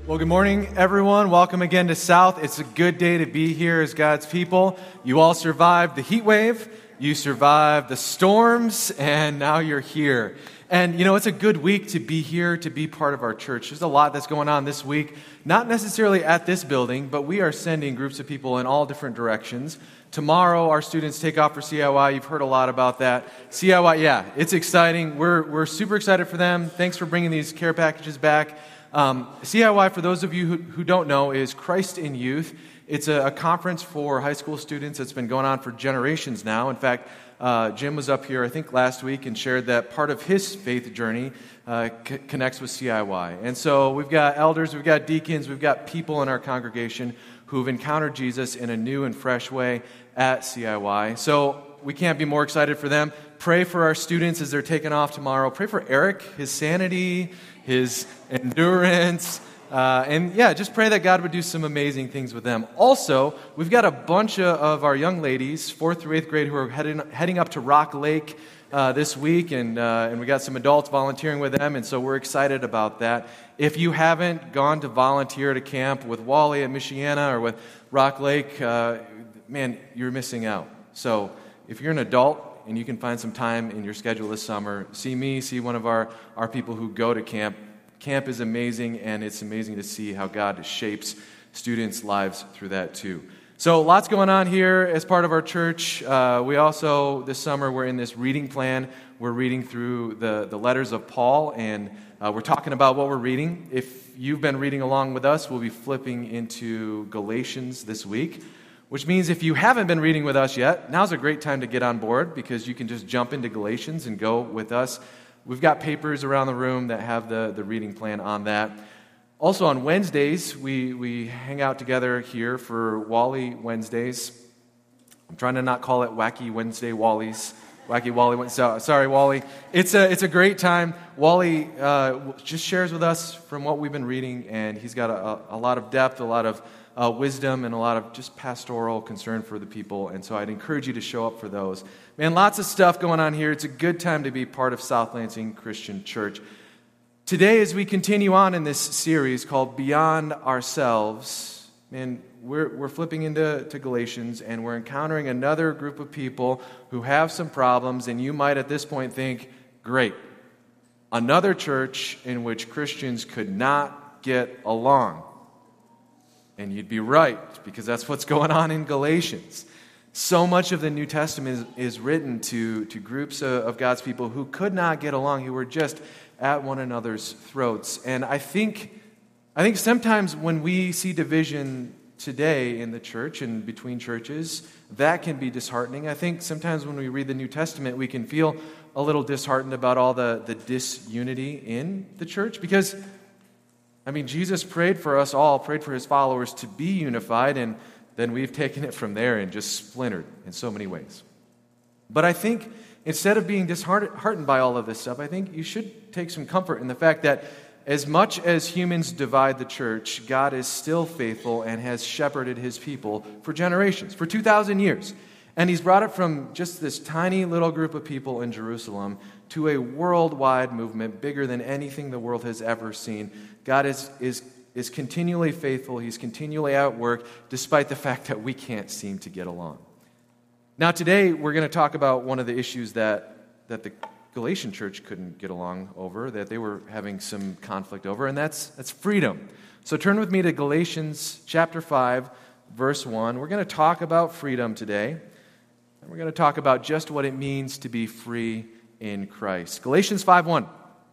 Well, good morning, everyone. Welcome again to South. It's a good day to be here as God's people. You all survived the heat wave, you survived the storms, and now you're here. And, it's a good week to be here, to be part of our church. There's a lot that's going on this week, not necessarily at this building, but we are sending groups of people in all different directions. Tomorrow, our students take off for CIY. You've heard a lot about that. CIY, yeah, it's exciting. We're super excited for them. Thanks for bringing these care packages back. CIY, for those of you who don't know, is Christ in Youth. It's a conference for high school students that's been going on for generations now. In fact, Jim was up here, I think, last week and shared that part of his faith journey connects with CIY. And so we've got elders, we've got deacons, we've got people in our congregation who've encountered Jesus in a new and fresh way at CIY. So we can't be more excited for them. Pray for our students as they're taking off tomorrow. Pray for Eric, his sanity, his endurance, and just pray that God would do some amazing things with them. Also, we've got a bunch of our young ladies, 4th through 8th grade, who are heading up to Rock Lake this week, and we got some adults volunteering with them, and so we're excited about that. If you haven't gone to volunteer at a camp with Wally at Michiana or with Rock Lake, man, you're missing out. So if you're an adult and you can find some time in your schedule this summer, see me, see one of our people who go to camp. Camp is amazing, and it's amazing to see how God shapes students' lives through that too. So lots going on here as part of our church. We also, this summer, we're in this reading plan. We're reading through the letters of Paul, and we're talking about what we're reading. If you've been reading along with us, we'll be flipping into Galatians this week, which means if you haven't been reading with us yet, now's a great time to get on board because you can just jump into Galatians and go with us. We've got papers around the room that have the reading plan on that. Also on Wednesdays, we hang out together here for Wally Wednesdays. I'm trying to not call it Wacky Wednesday Wallies. Wacky Wally, sorry Wally. It's a great time. Wally just shares with us from what we've been reading, and he's got a lot of depth, a lot of wisdom, and a lot of just pastoral concern for the people, and so I'd encourage you to show up for those. Man, lots of stuff going on here. It's a good time to be part of South Lansing Christian Church. Today, as we continue on in this series called Beyond Ourselves, man, we're flipping into Galatians, and we're encountering another group of people who have some problems, and you might at this point think, great, another church in which Christians could not get along. And you'd be right, because that's what's going on in Galatians. So much of the New Testament is written to groups of God's people who could not get along, who were just at one another's throats. And I think sometimes when we see division today in the church and between churches, that can be disheartening. I think sometimes when we read the New Testament, we can feel a little disheartened about all the disunity in the church, because Jesus prayed for us all, prayed for his followers to be unified, and then we've taken it from there and just splintered in so many ways. But I think instead of being disheartened by all of this stuff, I think you should take some comfort in the fact that as much as humans divide the church, God is still faithful and has shepherded his people for generations, for 2,000 years. And he's brought it from just this tiny little group of people in Jerusalem to a worldwide movement bigger than anything the world has ever seen. God is continually faithful. He's continually at work, despite the fact that we can't seem to get along. Now, today, we're going to talk about one of the issues that the Galatian church couldn't get along over, that they were having some conflict over, and that's freedom. So turn with me to Galatians chapter 5, verse 1. We're going to talk about freedom today, and we're going to talk about just what it means to be free in Christ. Galatians 5:1.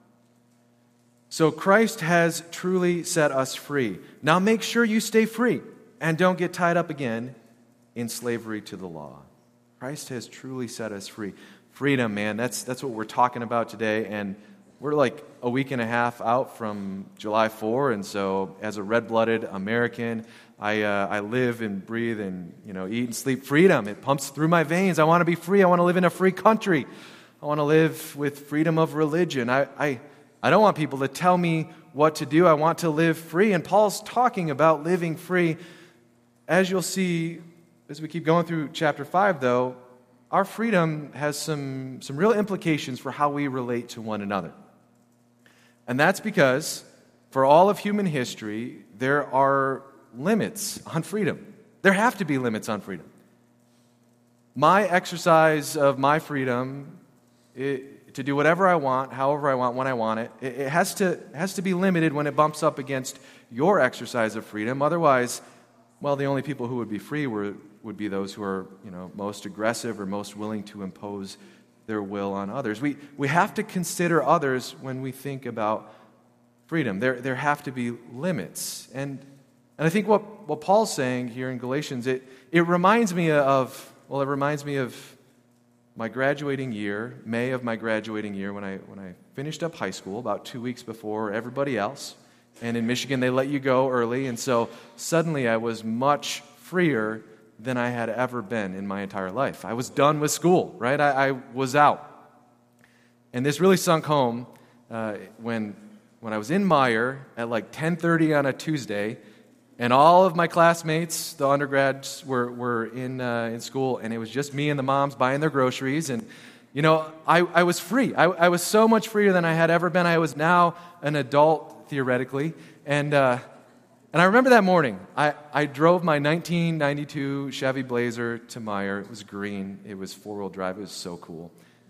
So Christ has truly set us free. Now make sure you stay free and don't get tied up again in slavery to the law. Christ has truly set us free. Freedom, man, that's what we're talking about today, and we're like a week and a half out from July 4, and so as a red-blooded American, I live and breathe and eat and sleep freedom. It pumps through my veins. I want to be free. I want to live in a free country. I want to live with freedom of religion. I don't want people to tell me what to do. I want to live free. And Paul's talking about living free. As you'll see, as we keep going through chapter 5, though, our freedom has some real implications for how we relate to one another. And that's because for all of human history, there are limits on freedom. There have to be limits on freedom. My exercise of my freedom to do whatever I want, however I want, when I want it, it has to be limited when it bumps up against your exercise of freedom. Otherwise, well, the only people who would be free would be those who are, most aggressive or most willing to impose their will on others. We have to consider others when we think about freedom. There have to be limits. And I think what Paul's saying here in Galatians, it reminds me of my graduating year, May of my graduating year, when I finished up high school about 2 weeks before everybody else. And in Michigan, they let you go early. And so suddenly I was much freer than I had ever been in my entire life. I was done with school, right? I was out. And this really sunk home when I was in Meyer at like 10:30 on a Tuesday, and all of my classmates, the undergrads, were in school, and it was just me and the moms buying their groceries. And, I was free. I was so much freer than I had ever been. I was now an adult, theoretically. And I remember that morning, I drove my 1992 Chevy Blazer to Meyer. It was green. It was four-wheel drive. It was so cool.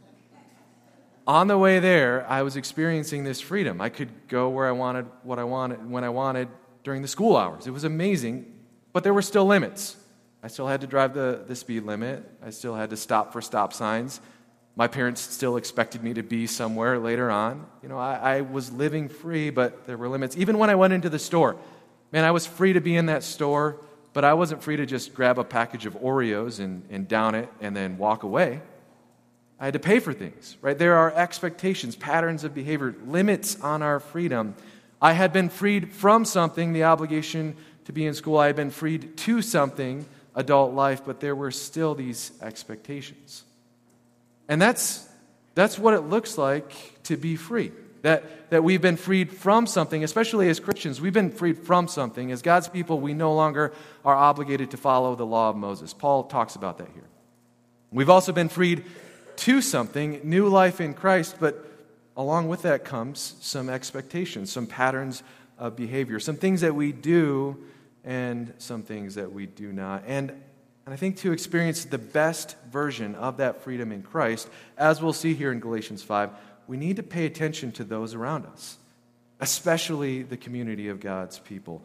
On the way there, I was experiencing this freedom. I could go where I wanted, what I wanted, when I wanted, during the school hours. It was amazing, but there were still limits. I still had to drive the speed limit. I still had to stop for stop signs. My parents still expected me to be somewhere later on. I was living free, but there were limits. Even when I went into the store, man, I was free to be in that store, but I wasn't free to just grab a package of Oreos and down it and then walk away. I had to pay for things, right? There are expectations, patterns of behavior, limits on our freedom. I had been freed from something, the obligation to be in school. I had been freed to something, adult life, but there were still these expectations. And that's what it looks like to be free. That we've been freed from something, especially as Christians. We've been freed from something. As God's people, we no longer are obligated to follow the law of Moses. Paul talks about that here. We've also been freed to something, new life in Christ, but along with that comes some expectations, some patterns of behavior, some things that we do and some things that we do not. And I think to experience the best version of that freedom in Christ, as we'll see here in Galatians 5, we need to pay attention to those around us, especially the community of God's people.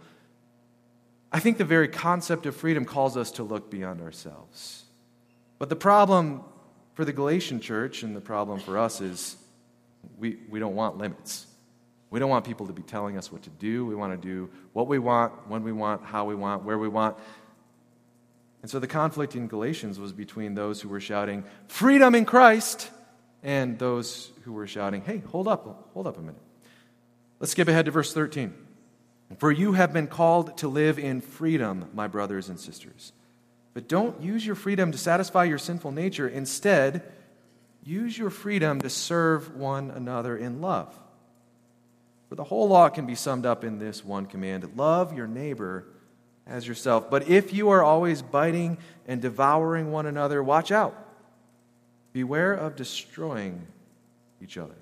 I think the very concept of freedom calls us to look beyond ourselves. But the problem for the Galatian church and the problem for us is we don't want limits. We don't want people to be telling us what to do. We want to do what we want, when we want, how we want, where we want. And so the conflict in Galatians was between those who were shouting, freedom in Christ, and those who were shouting, hey, hold up a minute. Let's skip ahead to verse 13. For you have been called to live in freedom, my brothers and sisters. But don't use your freedom to satisfy your sinful nature. Instead, use your freedom to serve one another in love. For the whole law can be summed up in this one command: love your neighbor as yourself. But if you are always biting and devouring one another, watch out. Beware of destroying each other.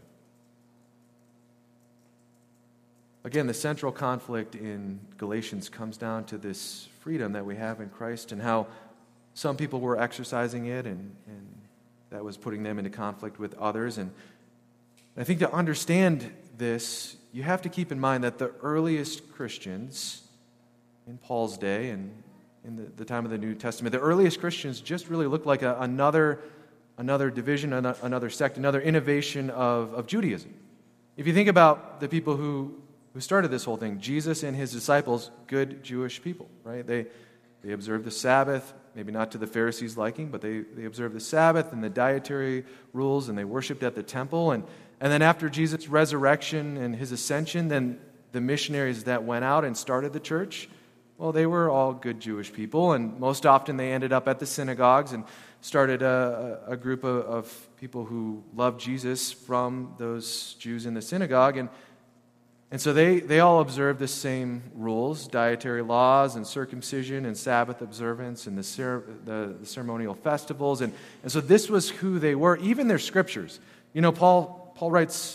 Again, the central conflict in Galatians comes down to this freedom that we have in Christ and how some people were exercising it and that was putting them into conflict with others. And I think to understand this, you have to keep in mind that the earliest Christians in Paul's day and in the time of the New Testament, the earliest Christians just really looked like another division, another sect, another innovation of Judaism. If you think about the people who started this whole thing, Jesus and his disciples, good Jewish people, right? They observed the Sabbath, maybe not to the Pharisees' liking, but they observed the Sabbath and the dietary rules, and they worshiped at the temple. And then after Jesus' resurrection and his ascension, then the missionaries that went out and started the church, well, they were all good Jewish people, and most often they ended up at the synagogues and started a group of people who loved Jesus from those Jews in the synagogue. And so they all observed the same rules, dietary laws and circumcision and Sabbath observance and the ceremonial festivals. And so this was who they were, even their scriptures. Paul writes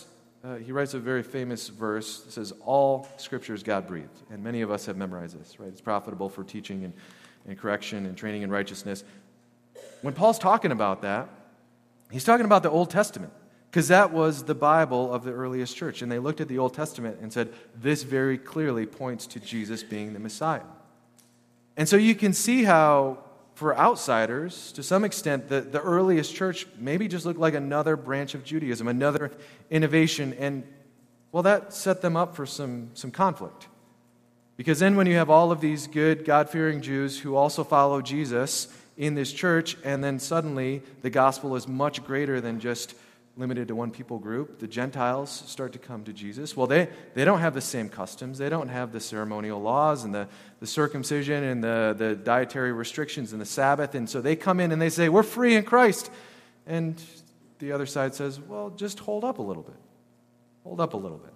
he writes a very famous verse that says, all Scripture is God-breathed. And many of us have memorized this, right? It's profitable for teaching and correction and training in righteousness. When Paul's talking about that, he's talking about the Old Testament, because that was the Bible of the earliest church. And they looked at the Old Testament and said, this very clearly points to Jesus being the Messiah. And so you can see how, for outsiders, to some extent, the earliest church maybe just looked like another branch of Judaism, another innovation. And, well, that set them up for some conflict. Because then when you have all of these good, God-fearing Jews who also follow Jesus in this church, and then suddenly the gospel is much greater than just limited to one people group, the Gentiles start to come to Jesus. Well, they don't have the same customs. They don't have the ceremonial laws and the circumcision and the dietary restrictions and the Sabbath. And so they come in and they say, we're free in Christ. And the other side says, well, just hold up a little bit. Hold up a little bit.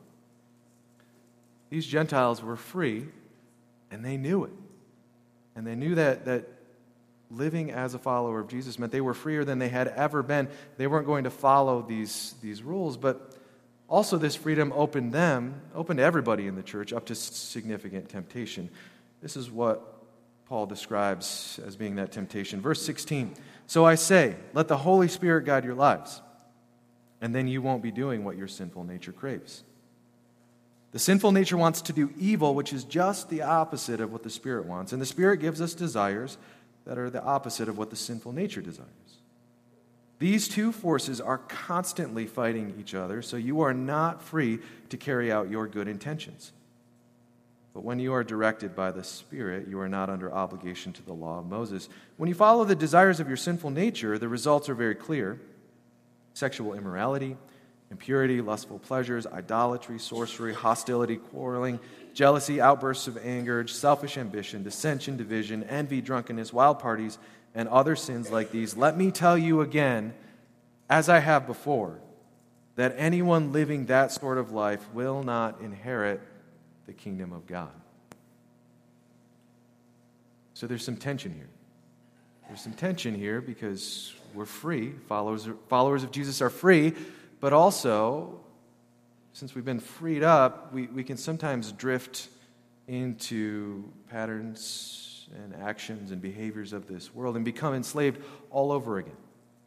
These Gentiles were free, and they knew it. And they knew that living as a follower of Jesus meant they were freer than they had ever been. They weren't going to follow these rules, but also this freedom opened everybody in the church up to significant temptation. This is what Paul describes as being that temptation. Verse 16, so I say, let the Holy Spirit guide your lives, and then you won't be doing what your sinful nature craves. The sinful nature wants to do evil, which is just the opposite of what the Spirit wants, and the Spirit gives us desires that are the opposite of what the sinful nature desires. These two forces are constantly fighting each other, so you are not free to carry out your good intentions. But when you are directed by the Spirit, you are not under obligation to the law of Moses. When you follow the desires of your sinful nature, the results are very clear: sexual immorality, impurity, lustful pleasures, idolatry, sorcery, hostility, quarreling, jealousy, outbursts of anger, selfish ambition, dissension, division, envy, drunkenness, wild parties, and other sins like these. Let me tell you again, as I have before, that anyone living that sort of life will not inherit the kingdom of God. So there's some tension here. There's some tension here because we're free. Followers of Jesus are free, but also, since we've been freed up, we can sometimes drift into patterns and actions and behaviors of this world and become enslaved all over again.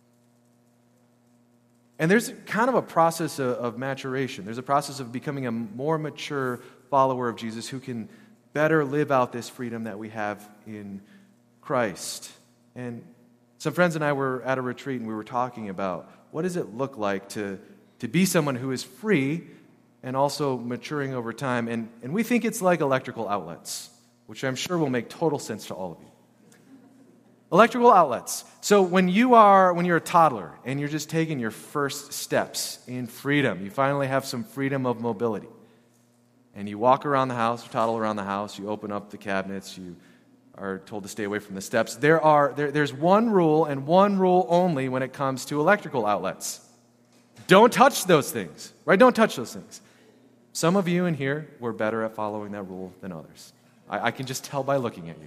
And there's kind of a process of maturation. There's a process of becoming a more mature follower of Jesus who can better live out this freedom that we have in Christ. And some friends and I were at a retreat and we were talking about what does it look like to be someone who is free and also maturing over time. And we think it's like electrical outlets, which I'm sure will make total sense to all of you. Electrical outlets. So when you're a toddler and you're just taking your first steps in freedom, you finally have some freedom of mobility. And you walk around the house, you toddle around the house, you open up the cabinets, you are told to stay away from the steps. There's one rule and one rule only when it comes to electrical outlets. Don't touch those things, right? Don't touch those things. Some of you in here were better at following that rule than others. I can just tell by looking at you.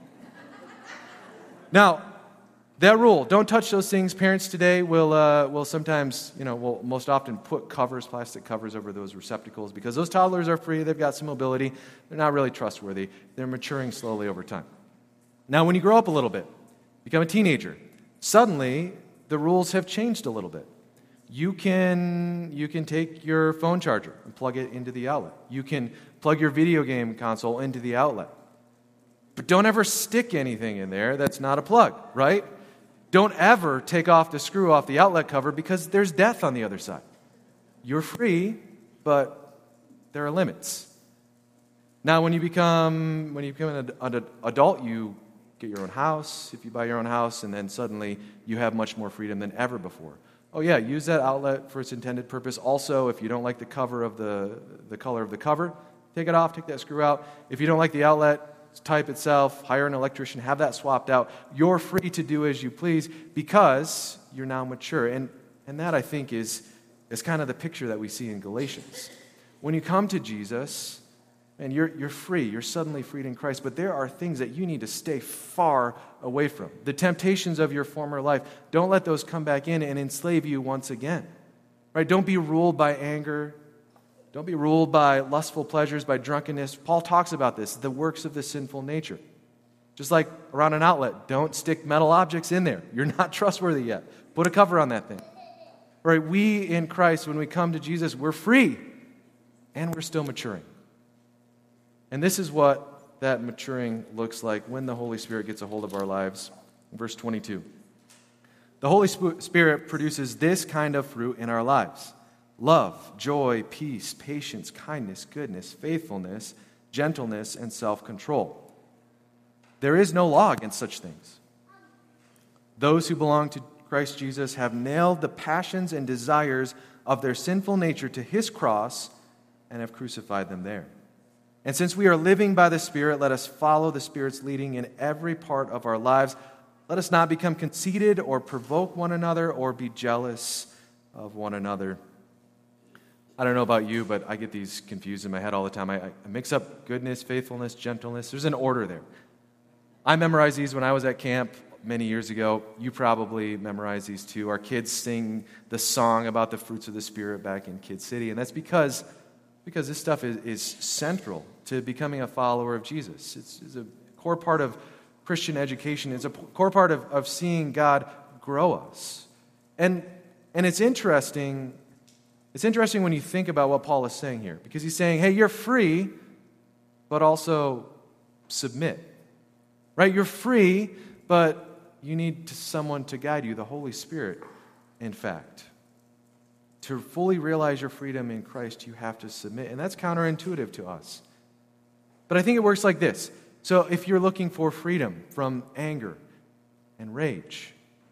Now, that rule, don't touch those things. Parents today will sometimes, will most often put plastic covers over those receptacles because those toddlers are free. They've got some mobility. They're not really trustworthy. They're maturing slowly over time. Now, when you grow up a little bit, become a teenager, suddenly the rules have changed a little bit. You can take your phone charger and plug it into the outlet. You can plug your video game console into the outlet. But don't ever stick anything in there that's not a plug, right? Don't ever take off the screw off the outlet cover because there's death on the other side. You're free, but there are limits. Now, when you become an adult, you get your own house, if you buy your own house, and then suddenly you have much more freedom than ever before. Oh yeah, use that outlet for its intended purpose. Also, if you don't like the cover of the color of the cover, take it off, take that screw out. If you don't like the outlet type itself, hire an electrician, have that swapped out. You're free to do as you please because you're now mature. And that, I think, is kind of the picture that we see in Galatians. When you come to Jesus, and you're free, you're suddenly freed in Christ, but there are things that you need to stay far away from. The temptations of your former life, don't let those come back in and enslave you once again. Right? Don't be ruled by anger. Don't be ruled by lustful pleasures, by drunkenness. Paul talks about this, the works of the sinful nature. Just like around an outlet, don't stick metal objects in there. You're not trustworthy yet. Put a cover on that thing. Right? We in Christ, when we come to Jesus, we're free and we're still maturing. And this is what that maturing looks like when the Holy Spirit gets a hold of our lives. Verse 22. The Holy Spirit produces this kind of fruit in our lives: love, joy, peace, patience, kindness, goodness, faithfulness, gentleness, and self-control. There is no law against such things. Those who belong to Christ Jesus have nailed the passions and desires of their sinful nature to his cross and have crucified them there. And since we are living by the Spirit, let us follow the Spirit's leading in every part of our lives. Let us not become conceited or provoke one another or be jealous of one another. I don't know about you, but I get these confused in my head all the time. I mix up goodness, faithfulness, gentleness. There's an order there. I memorized these when I was at camp many years ago. You probably memorized these too. Our kids sing the song about the fruits of the Spirit back in Kid City, and that's because this stuff is central to becoming a follower of Jesus. It's a core part of Christian education. It's a core part of seeing God grow us. And it's interesting. It's interesting when you think about what Paul is saying here, because he's saying, hey, you're free, but also submit. Right? You're free, but you need someone to guide you, the Holy Spirit, in fact. To fully realize your freedom in Christ, you have to submit. And that's counterintuitive to us. But I think it works like this. So if you're looking for freedom from anger and rage,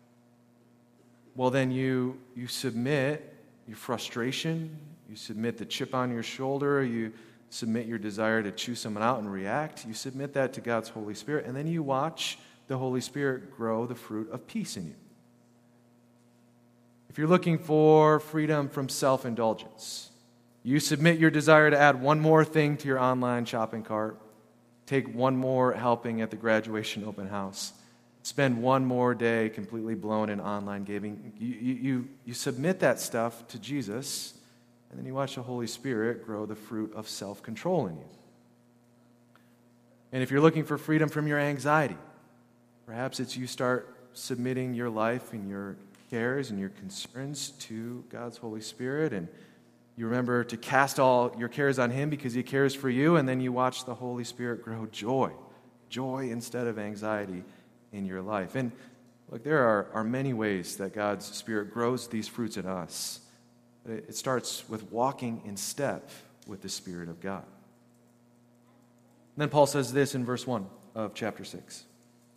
well, then you submit your frustration, you submit the chip on your shoulder, you submit your desire to chew someone out and react. You submit that to God's Holy Spirit, and then you watch the Holy Spirit grow the fruit of peace in you. If you're looking for freedom from self-indulgence, you submit your desire to add one more thing to your online shopping cart, take one more helping at the graduation open house, spend one more day completely blown in online giving. You submit that stuff to Jesus, and then you watch the Holy Spirit grow the fruit of self-control in you. And if you're looking for freedom from your anxiety, perhaps it's you start submitting your life and your cares and your concerns to God's Holy Spirit, and you remember to cast all your cares on Him because He cares for you, and then you watch the Holy Spirit grow joy instead of anxiety in your life. And look, there are many ways that God's Spirit grows these fruits in us. It starts with walking in step with the Spirit of God. And then Paul says this in verse 1 of chapter 6.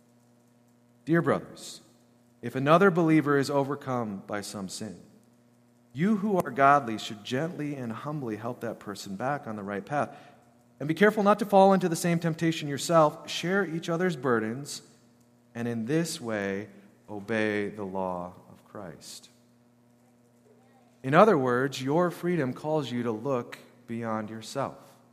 Dear brothers, if another believer is overcome by some sin, you who are godly should gently and humbly help that person back on the right path. And be careful not to fall into the same temptation yourself. Share each other's burdens, and in this way obey the law of Christ. In other words, your freedom calls you to look beyond yourself.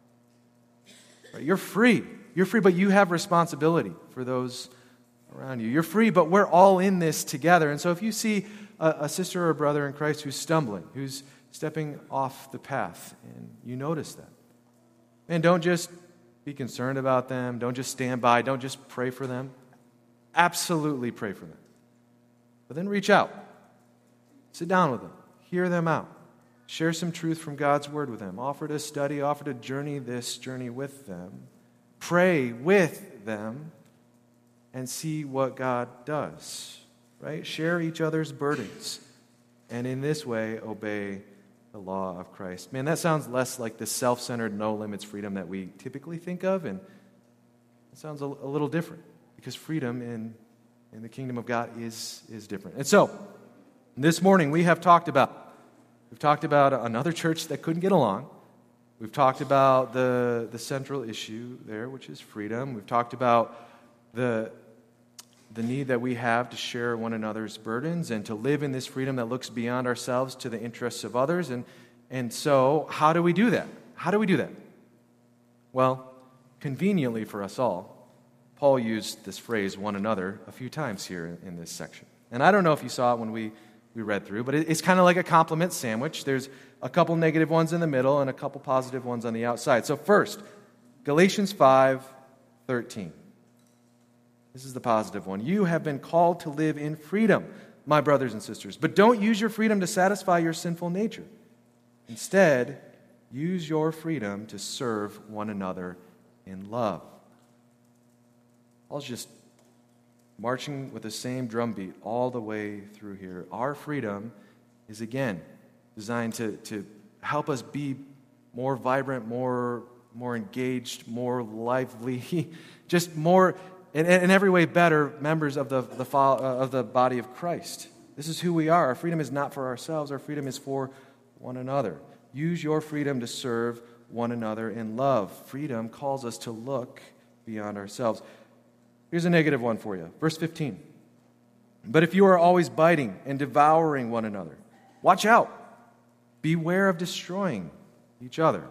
Right? You're free, but you have responsibility for those around you. You're free, but we're all in this together. And so if you see a sister or a brother in Christ who's stumbling, who's stepping off the path, and you notice that, and don't just be concerned about them, don't just stand by, don't just pray for them. Absolutely pray for them. But then reach out. Sit down with them. Hear them out. Share some truth from God's Word with them. Offer to study, offer to journey this journey with them. Pray with them and see what God does. Right? Share each other's burdens. And in this way, obey the law of Christ. Man, that sounds less like the self-centered, no-limits freedom that we typically think of. And it sounds a little different. Because freedom in the kingdom of God is different. And so, this morning we've talked about another church that couldn't get along. We've talked about the central issue there, which is freedom. We've talked about the need that we have to share one another's burdens and to live in this freedom that looks beyond ourselves to the interests of others. And so, how do we do that? How do we do that? Well, conveniently for us all, Paul used this phrase, one another, a few times here in this section. And I don't know if you saw it when we we read through, but it's kind of like a compliment sandwich. There's a couple negative ones in the middle and a couple positive ones on the outside. So first, Galatians 5:13. This is the positive one. You have been called to live in freedom, my brothers and sisters, but don't use your freedom to satisfy your sinful nature. Instead, use your freedom to serve one another in love. Paul's just marching with the same drumbeat all the way through here. Our freedom is, again, designed to help us be more vibrant, more engaged, more lively, just more, in every way better members of the body of Christ. This is who we are. Our freedom is not for ourselves. Our freedom is for one another. Use your freedom to serve one another in love. Freedom calls us to look beyond ourselves. Here's a negative one for you. Verse 15. But if you are always biting and devouring one another, watch out. Beware of destroying each other.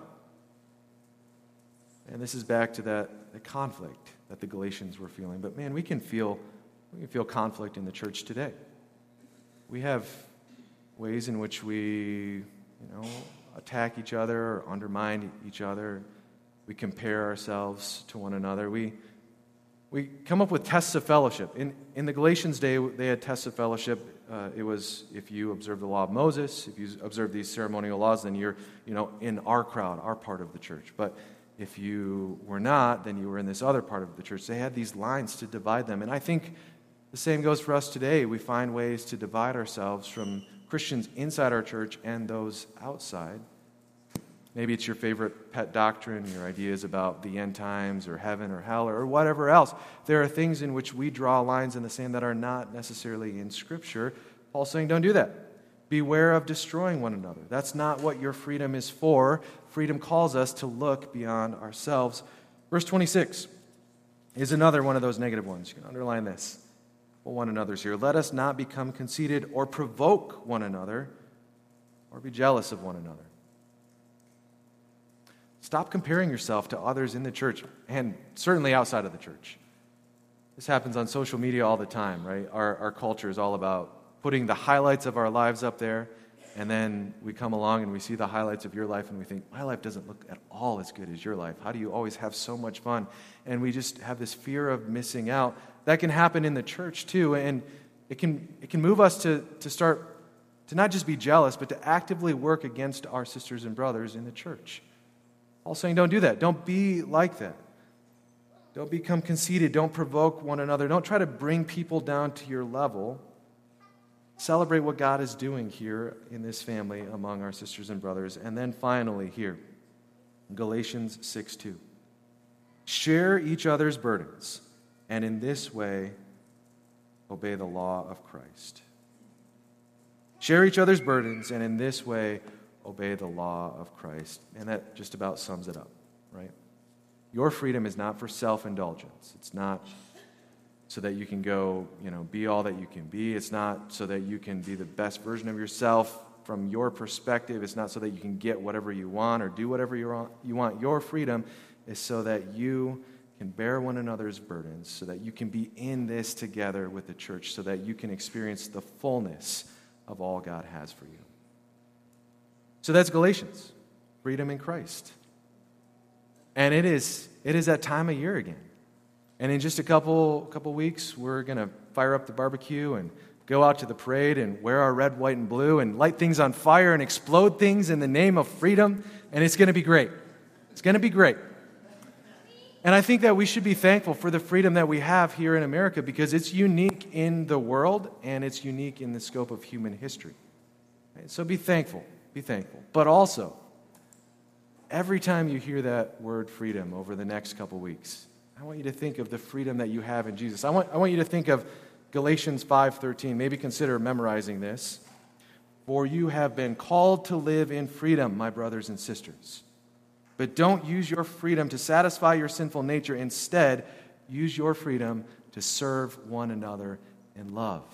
And this is back to the conflict that the Galatians were feeling. But man, we can feel conflict in the church today. We have ways in which we, attack each other or undermine each other. We compare ourselves to one another. We come up with tests of fellowship. In the Galatians' day, they had tests of fellowship. It was if you observe the law of Moses, if you observe these ceremonial laws, then you're, in our crowd, our part of the church. But if you were not, then you were in this other part of the church. They had these lines to divide them. And I think the same goes for us today. We find ways to divide ourselves from Christians inside our church and those outside. Maybe it's your favorite pet doctrine, your ideas about the end times or heaven or hell or whatever else. There are things in which we draw lines in the sand that are not necessarily in Scripture. Paul's saying, don't do that. Beware of destroying one another. That's not what your freedom is for. Freedom calls us to look beyond ourselves. Verse 26 is another one of those negative ones. You can underline this. Well, one another's here. Let us not become conceited or provoke one another or be jealous of one another. Stop comparing yourself to others in the church and certainly outside of the church. This happens on social media all the time, right? Our culture is all about putting the highlights of our lives up there, and then we come along and we see the highlights of your life and we think, my life doesn't look at all as good as your life. How do you always have so much fun? And we just have this fear of missing out. That can happen in the church too, and it can move us to start to not just be jealous, but to actively work against our sisters and brothers in the church. Paul's saying, don't do that. Don't be like that. Don't become conceited. Don't provoke one another. Don't try to bring people down to your level. Celebrate what God is doing here in this family among our sisters and brothers. And then finally here, Galatians 6:2. Share each other's burdens, and in this way, obey the law of Christ. Share each other's burdens, and in this way, obey the law of Christ. And that just about sums it up, right? Your freedom is not for self-indulgence. It's not so that you can go, be all that you can be. It's not so that you can be the best version of yourself from your perspective. It's not so that you can get whatever you want or do whatever you want. Your freedom is so that you can bear one another's burdens, so that you can be in this together with the church, so that you can experience the fullness of all God has for you. So that's Galatians, freedom in Christ. And it is that time of year again. And in just a couple weeks, we're going to fire up the barbecue and go out to the parade and wear our red, white, and blue and light things on fire and explode things in the name of freedom. And it's going to be great. It's going to be great. And I think that we should be thankful for the freedom that we have here in America, because it's unique in the world and it's unique in the scope of human history. So be thankful. Be thankful. But also, every time you hear that word freedom over the next couple weeks, I want you to think of the freedom that you have in Jesus. I want you to think of Galatians 5:13. Maybe consider memorizing this. For you have been called to live in freedom, my brothers and sisters. But don't use your freedom to satisfy your sinful nature. Instead, use your freedom to serve one another in love.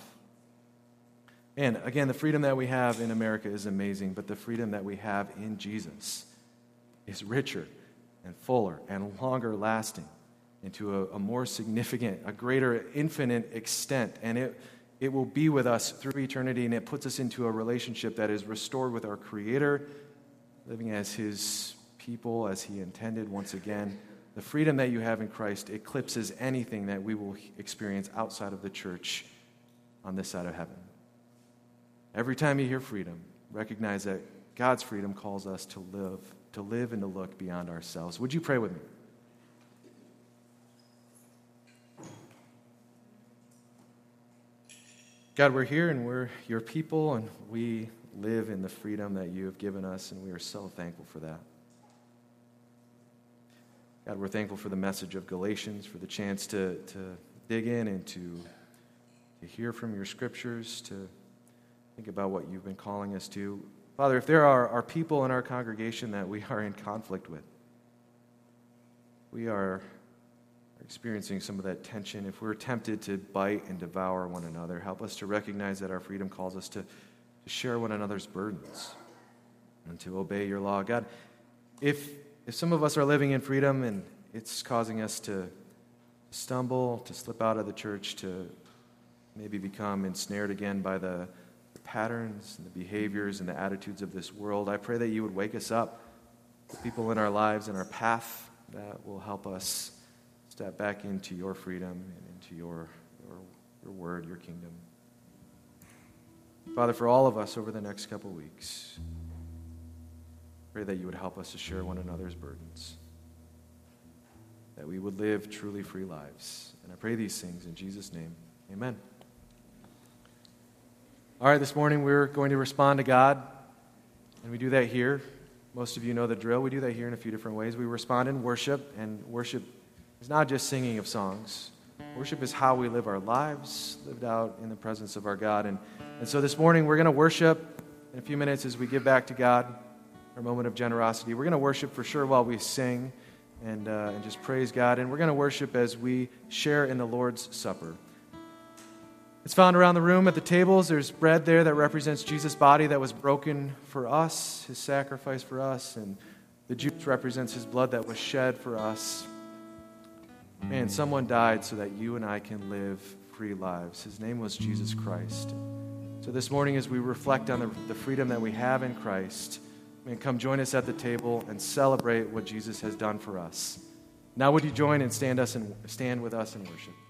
And again, the freedom that we have in America is amazing, but the freedom that we have in Jesus is richer and fuller and longer lasting, and to a more significant, a greater, infinite extent. And it will be with us through eternity, and it puts us into a relationship that is restored with our Creator, living as His people, as He intended once again. The freedom that you have in Christ eclipses anything that we will experience outside of the church on this side of heaven. Every time you hear freedom, recognize that God's freedom calls us to live and to look beyond ourselves. Would you pray with me? God, we're here and we're your people, and we live in the freedom that you have given us, and we are so thankful for that. God, we're thankful for the message of Galatians, for the chance to dig in and to hear from your scriptures, to think about what you've been calling us to. Father, if there are people in our congregation that we are in conflict with, we are experiencing some of that tension, if we're tempted to bite and devour one another, help us to recognize that our freedom calls us to share one another's burdens and to obey your law. God, if some of us are living in freedom and it's causing us to stumble, to slip out of the church, to maybe become ensnared again by the patterns and the behaviors and the attitudes of this world, I pray that you would wake us up, the people in our lives and our path that will help us step back into your freedom and into your word, your kingdom. Father, for all of us over the next couple weeks, pray that you would help us to share one another's burdens, that we would live truly free lives. And I pray these things in Jesus' name. Amen. All right, this morning we're going to respond to God, and we do that here. Most of you know the drill. We do that here in a few different ways. We respond in worship, and worship is not just singing of songs. Worship is how we live our lives, lived out in the presence of our God. And so this morning we're going to worship in a few minutes as we give back to God our moment of generosity. We're going to worship for sure while we sing and just praise God. And we're going to worship as we share in the Lord's Supper. It's found around the room at the tables. There's bread there that represents Jesus' body that was broken for us, his sacrifice for us, and the juice represents his blood that was shed for us. Man, someone died so that you and I can live free lives. His name was Jesus Christ. So this morning as we reflect on the freedom that we have in Christ, man, come join us at the table and celebrate what Jesus has done for us. Now would you join and stand with us in worship?